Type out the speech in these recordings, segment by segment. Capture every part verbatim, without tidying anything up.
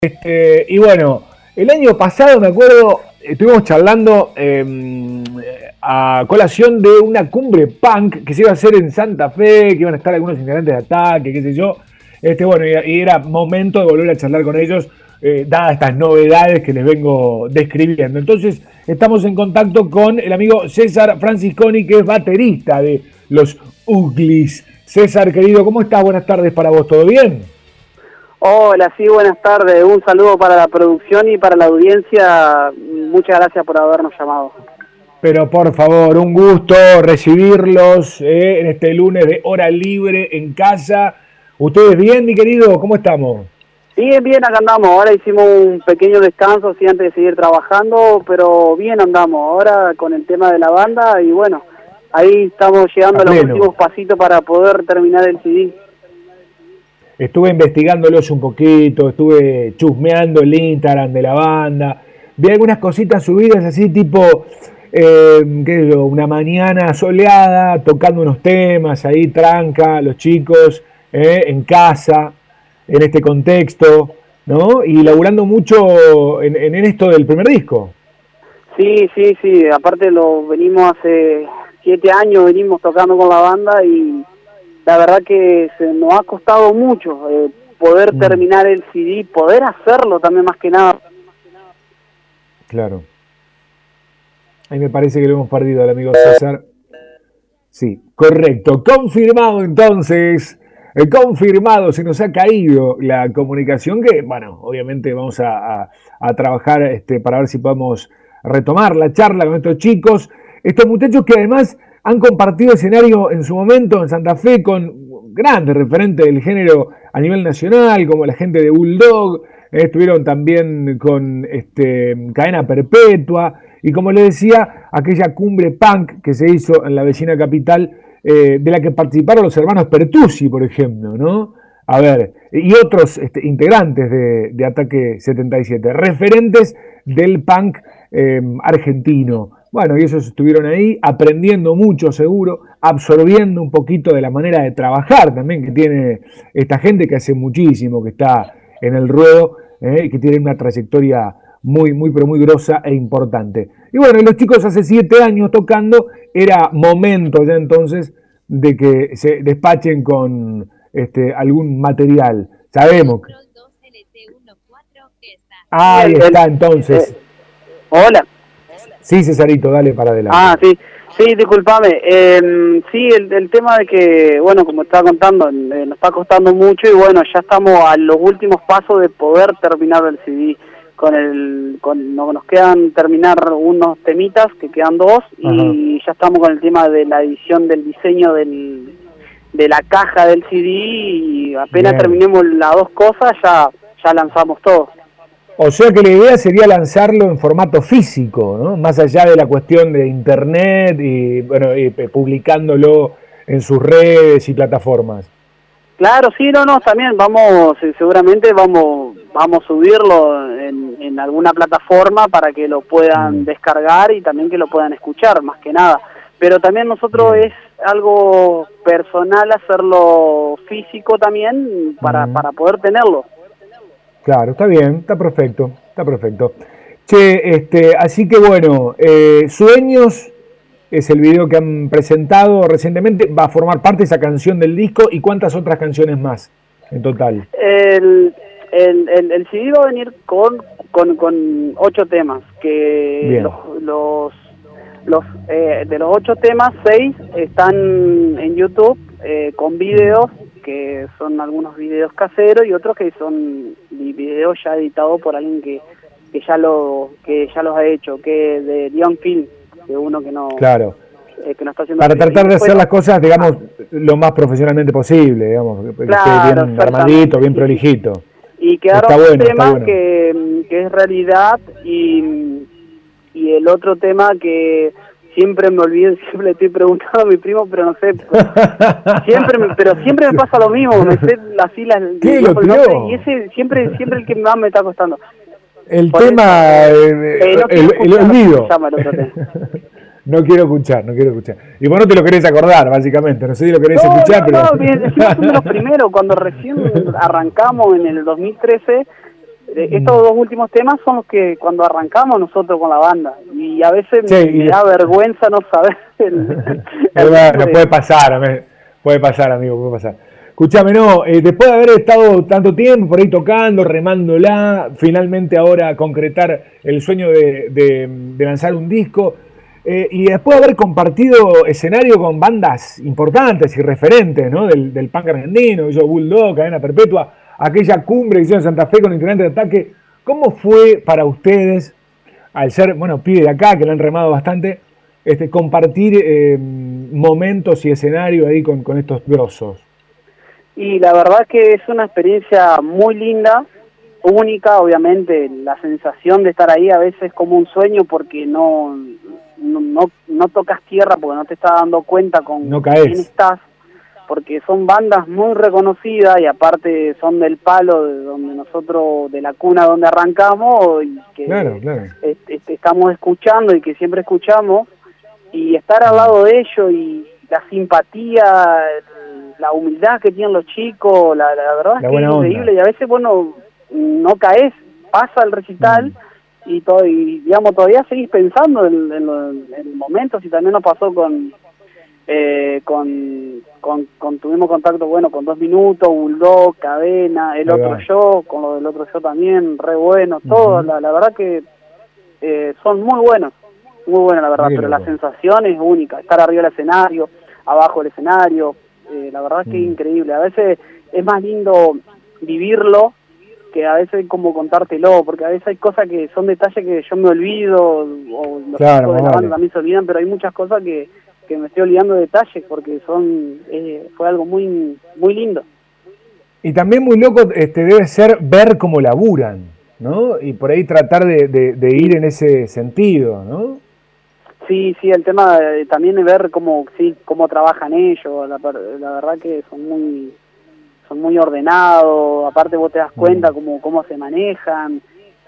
Este, y bueno, el año pasado me acuerdo, estuvimos charlando eh, a colación de una cumbre punk que se iba a hacer en Santa Fe, que iban a estar algunos integrantes de Ataque, qué sé yo. Este, bueno, y, y era momento de volver a charlar con ellos, eh, dadas estas novedades que les vengo describiendo. Entonces, estamos en contacto con el amigo César Francisconi, que es baterista de los Uglis. César, querido, ¿cómo estás? Buenas tardes para vos, ¿todo bien? Hola, sí, buenas tardes. Un saludo para la producción y para la audiencia. Muchas gracias por habernos llamado. Pero por favor, un gusto recibirlos eh, en este lunes de hora libre en casa. ¿Ustedes bien, mi querido? ¿Cómo estamos? Bien, bien, acá andamos. Ahora hicimos un pequeño descanso, sí, antes de seguir trabajando, pero bien andamos. Ahora con el tema de la banda y bueno, ahí estamos llegando a, a los últimos pasitos para poder terminar el C D. Estuve investigándolos un poquito, estuve chusmeando el Instagram de la banda, vi algunas cositas subidas así tipo, eh, qué sé yo, una mañana soleada, tocando unos temas ahí, tranca, los chicos, eh, en casa, en este contexto, ¿no? Y laburando mucho en, en esto del primer disco. Sí, sí, sí, aparte lo venimos hace siete años, venimos tocando con la banda y la verdad que se nos ha costado mucho eh, poder mm. terminar el C D, poder hacerlo también más que nada. Claro. Ahí me parece que lo hemos perdido al amigo César. Sí, correcto. Confirmado entonces, eh, confirmado, se nos ha caído la comunicación que, bueno, obviamente vamos a, a, a trabajar este, para ver si podemos retomar la charla con estos chicos. Estos muchachos que además han compartido escenario en su momento en Santa Fe con grandes referentes del género a nivel nacional, como la gente de Bulldog, eh, estuvieron también con este, Cadena Perpetua, y como les decía, aquella cumbre punk que se hizo en la vecina capital, eh, de la que participaron los hermanos Pertusi, por ejemplo, ¿no? A ver, y otros este, integrantes de, de Ataque setenta y siete, referentes del punk eh, argentino. Bueno, y ellos estuvieron ahí aprendiendo mucho seguro, absorbiendo un poquito de la manera de trabajar también que tiene esta gente que hace muchísimo, que está en el ruedo, eh, que tiene una trayectoria muy, muy, pero muy grosa e importante. Y bueno, los chicos hace siete años tocando, era momento ya entonces de que se despachen con este, algún material. Sabemos que... Ahí está entonces. Hola. Sí, Cesarito, dale para adelante. Ah, sí, sí, discúlpame. Eh, sí, el, el tema de que, bueno, como estaba contando, eh, nos está costando mucho y bueno, ya estamos a los últimos pasos de poder terminar el C D. Con el, con, no, nos quedan terminar unos temitas, que quedan dos, Ajá. y ya estamos con el tema de la edición del diseño del, de la caja del C D y apenas Bien. terminemos las dos cosas ya, ya lanzamos todo. O sea que la idea sería lanzarlo en formato físico, ¿no? Más allá de la cuestión de internet y bueno, y publicándolo en sus redes y plataformas. Claro, sí, no, no, también vamos, seguramente vamos, vamos a subirlo en, en alguna plataforma para que lo puedan mm. descargar y también que lo puedan escuchar, más que nada. Pero también nosotros mm. es algo personal hacerlo físico también para, mm. para poder tenerlo. Claro, está bien, está perfecto, está perfecto. Che, este, así que bueno, eh, Sueños es el video que han presentado recientemente, va a formar parte de esa canción del disco, ¿y cuántas otras canciones más en total? El, el, el, el C D va a venir con, con, con ocho temas, que bien. los, los, los eh, de los ocho temas, seis están en YouTube eh, con videos, que son algunos videos caseros y otros que son videos ya editados por alguien que, que ya lo que ya los ha hecho, que de Young Film, que uno que no claro eh, que no está haciendo para tratar de hacer las cosas, digamos, lo más profesionalmente posible, digamos, que claro, esté bien armadito, bien prolijito. Y quedaron un bueno, tema bueno. que, que es realidad y, y el otro tema que siempre me olvido, siempre le estoy preguntando a mi primo, pero no sé, pues, siempre me, pero siempre me pasa lo mismo, me sé así las ¿Qué lo tiró? Y ese siempre siempre el que más me está costando. El Por tema eso, eh, eh, no el, el olvido. El no quiero escuchar, no quiero escuchar. Y vos no te lo querés acordar, básicamente, no sé si lo querés no, escuchar, no, pero... No, bien, es uno de los primeros, cuando recién arrancamos en el dos mil trece, estos dos últimos temas son los que cuando arrancamos nosotros con la banda, y a veces sí, me, me da vergüenza no saber el, el bueno, puede pasar, puede pasar, amigo, puede pasar. Escuchame, no, eh, después de haber estado tanto tiempo por ahí tocando, remándola, finalmente ahora concretar el sueño de, de, de lanzar un disco, eh, y después de haber compartido escenario con bandas importantes y referentes, ¿no? del, del punk argentino, yo Bulldog, Cadena Perpetua, aquella cumbre que hicieron en Santa Fe con Integrante de Ataque, ¿cómo fue para ustedes, al ser, bueno, pibe de acá, que lo han remado bastante, este, compartir eh, momentos y escenario ahí con, con estos grosos? Y la verdad que es una experiencia muy linda, única, obviamente, la sensación de estar ahí a veces es como un sueño porque no, no, no, no tocas tierra, porque no te estás dando cuenta con no quién estás, porque son bandas muy reconocidas y aparte son del palo de donde nosotros, de la cuna donde arrancamos y que claro, claro. Este, este, estamos escuchando y que siempre escuchamos, y estar al lado de ellos y la simpatía, la humildad que tienen los chicos, la, la verdad es la que es increíble, onda. Y a veces, bueno, no caes, pasa el recital mm. y, todo, y digamos, todavía seguís pensando en, en, lo, en el momento, si también nos pasó con, eh, con, con, con, tuvimos contacto, bueno, con Dos Minutos, Bulldog, Cadena, el Ahí otro va. Yo, con lo del otro yo también, re bueno, uh-huh. todo, la, la verdad que eh, son muy buenos. Muy buena la verdad, Muy pero loco. La sensación es única, estar arriba del escenario, abajo del escenario, eh, la verdad es que mm. es increíble. A veces es más lindo vivirlo que a veces como contártelo, porque a veces hay cosas que son detalles que yo me olvido, o los claro, chicos de la vale. banda también se olvidan, pero hay muchas cosas que, que me estoy olvidando de detalles, porque son eh, fue algo muy muy lindo. Y también muy loco este debe ser ver cómo laburan, ¿no? Y por ahí tratar de, de, de ir en ese sentido, ¿no? Sí, sí, el tema de, también de ver cómo sí cómo trabajan ellos, la, la verdad que son muy son muy ordenados, aparte vos te das cuenta mm. cómo, cómo se manejan,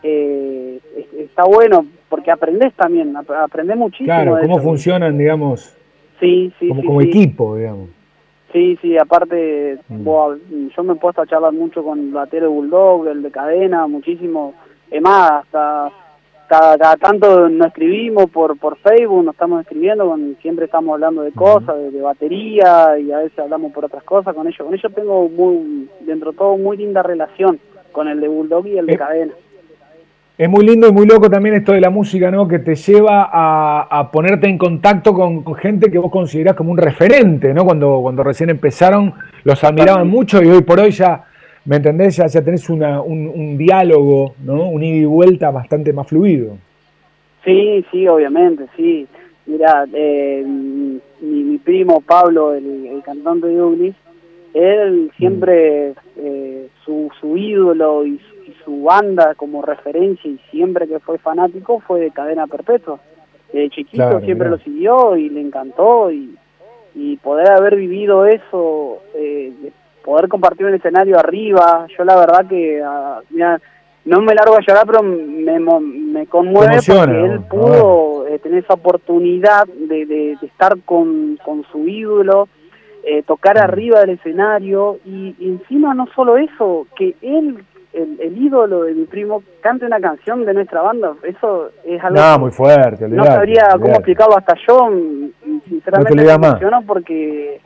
eh, está bueno porque aprendés también, aprendés muchísimo. Claro, de cómo eso. funcionan, digamos, sí, sí, como, sí, como sí. equipo, digamos. Sí, sí, aparte mm. vos, yo me he puesto a charlar mucho con el batero de Bulldog, el de Cadena, muchísimo, es más, hasta... Cada, cada tanto nos escribimos por por Facebook, nos estamos escribiendo, con, siempre estamos hablando de cosas, de, de batería, y a veces hablamos por otras cosas con ellos. Con ellos tengo, muy dentro de todo, muy linda relación, con el de Bulldog y el de eh, Cadena. Es muy lindo y muy loco también esto de la música, ¿no? Que te lleva a, a ponerte en contacto con, con gente que vos considerás como un referente, ¿no? Cuando, cuando recién empezaron, los admiraban mucho y hoy por hoy ya... ¿Me entendés? Ya, ya tenés una, un, un diálogo, ¿no? Un ida y vuelta bastante más fluido. Sí, sí, obviamente, sí. Mirá, eh, mi, mi primo Pablo, el, el cantante de Ugnis, él siempre, mm. eh, su, su ídolo y su, y su banda como referencia, y siempre que fue fanático, fue de Cadena Perpetua. De chiquito claro, siempre mirá. Lo siguió y le encantó, y, y poder haber vivido eso... Eh, poder compartir un escenario arriba, yo la verdad que, uh, mira, no me largo a llorar, pero me, me conmueve emociona, porque él ¿no? pudo eh, tener esa oportunidad de, de, de estar con, con su ídolo, eh, tocar mm. arriba del escenario, y, y encima no solo eso, que él, el, el ídolo de mi primo, cante una canción de nuestra banda, eso es algo no, muy fuerte, olvidate, no sabría olvidate. cómo explicarlo hasta yo, sinceramente no me emociono porque...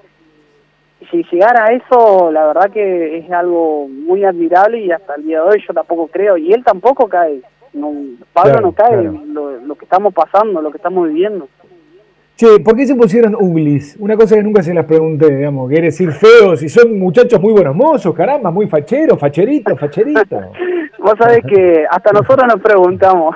Si llegara a eso, la verdad que es algo muy admirable, y hasta el día de hoy yo tampoco creo, y él tampoco cae, no, Pablo claro, no cae claro. lo, lo que estamos pasando, lo que estamos viviendo. Che, ¿por qué se pusieron Uglis? Una cosa que nunca se las pregunté, digamos, quiere decir feos, si son muchachos muy buenos mozos, caramba, muy facheros, facheritos, facheritos. Vos sabés que hasta nosotros nos preguntamos.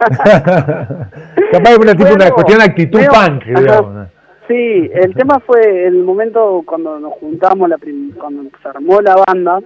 Capaz es una, tipo, bueno, una cuestión de actitud veo, punk, digamos. Sí, el tema fue el momento cuando nos juntamos, la prim cuando se armó la banda,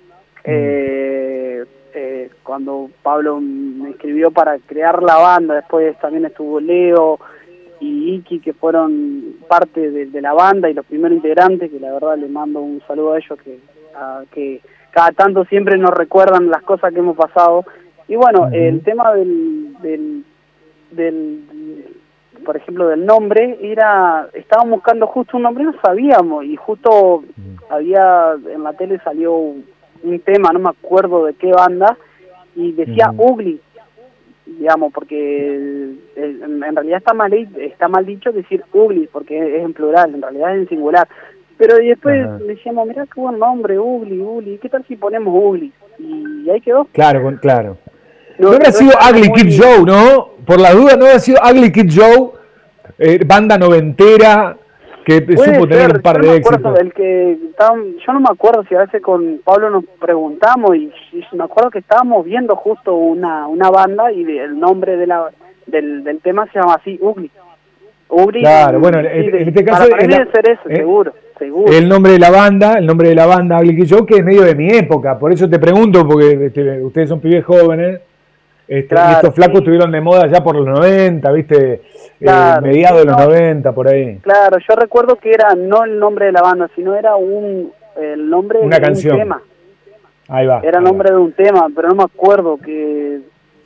eh, eh, cuando Pablo me escribió para crear la banda, después también estuvo Leo y Iki, que fueron parte de, de la banda y los primeros integrantes, que la verdad les mando un saludo a ellos, que, a, que cada tanto siempre nos recuerdan las cosas que hemos pasado. Y bueno, uh-huh. el tema del... del, del por ejemplo, del nombre, era estábamos buscando justo un nombre, no sabíamos, y justo había, en la tele salió un, un tema, no me acuerdo de qué banda, y decía Uh-huh. Ugly, digamos, porque el, el, en realidad está mal, está mal dicho decir Ugly, porque es en plural, en realidad es en singular. Pero y después Ajá. decíamos, mirá qué buen nombre, Ugly, Ugly, ¿qué tal si ponemos Ugly? Y ahí quedó. Claro, claro. No, No habrá no sido Ugly muy... Kid Joe, ¿no? Por la duda, no habrá sido Ugly Kid Joe, eh, banda noventera, que Puede supo tener ser, un par yo no de me acuerdo, éxitos. el que estaba, yo no me acuerdo si a veces con Pablo nos preguntamos y, y me acuerdo que estábamos viendo justo una una banda y de- el nombre de la del, del tema se llama así, Ugly. Ugly, Claro, y, bueno, y sí, en, de- en este para, caso para es mí la- debe ser eso, eh, seguro, seguro. el nombre de la banda, el nombre de la banda Ugly Kid Joe, que es medio de mi época, por eso te pregunto, porque este, ustedes son pibes jóvenes, este, y Claro, estos flacos sí, estuvieron de moda ya por los noventa, ¿viste? Eh, claro, mediados sí, de los no, noventa, por ahí. claro, yo recuerdo que era no el nombre de la banda, sino era un el nombre Una de un canción. tema. Ahí va. Era el ahí va. nombre de un tema, pero no me acuerdo que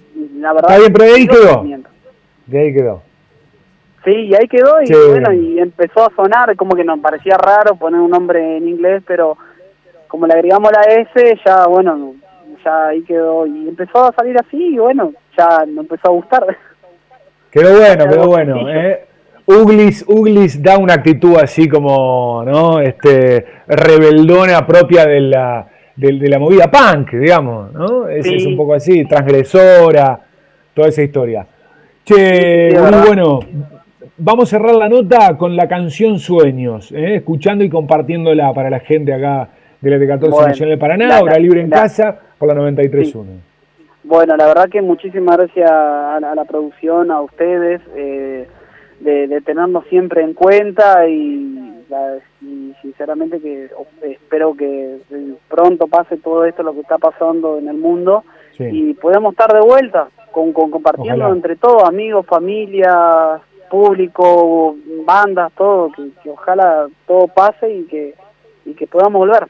la verdad. Está bien, pero de ahí yo quedó. miento. De ahí quedó. Sí, y ahí quedó y Sí. bueno, y empezó a sonar, como que nos parecía raro poner un nombre en inglés, pero como le agregamos la S, ya bueno, ya ahí quedó y empezó a salir así y bueno, ya nos empezó a gustar. Quedó bueno, quedó Algo bueno. sencillo. ¿eh? Uglis, Uglis da una actitud así como, ¿no? Este, rebeldona propia de la, de, de la movida punk, digamos, ¿no? Es, es un Sí, poco así, transgresora, toda esa historia. sí, sí, Che, sí, es Gurú, verdad. bueno, vamos a cerrar la nota con la canción Sueños, ¿eh? Escuchando y compartiéndola para la gente acá de la T catorce Bueno, Nacional de Paraná, la, hora la, libre en la, casa, por la noventa y tres sí. punto uno. Bueno, la verdad que muchísimas gracias a, a la producción, a ustedes, eh, de, de tenernos siempre en cuenta y, la, y sinceramente que espero que pronto pase todo esto, lo que está pasando en el mundo, Sí. y podamos estar de vuelta, con, con compartiendo Ojalá. entre todos, amigos, familia, público, bandas, todo, que, que ojalá todo pase y que, y que podamos volver.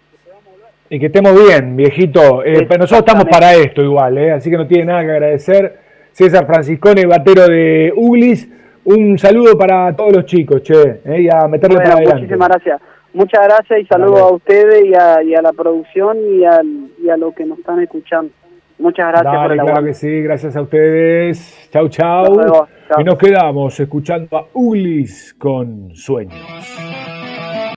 Y que estemos bien, viejito. Eh, pero nosotros estamos para esto igual, ¿eh? Así que no tiene nada que agradecer. César Franciscone, batero de Uglis. Un saludo para todos los chicos, che. ¿eh? Y a meterle Bueno, para adelante. muchísimas gracias. Muchas gracias y saludos Dale. a ustedes y a, y a la producción y, al, y a los que nos están escuchando. Muchas gracias Dale, por el claro aguante. que sí. Gracias a ustedes. Chau, chau. Nos vemos. Chau. Y nos quedamos escuchando a Uglis con Sueños.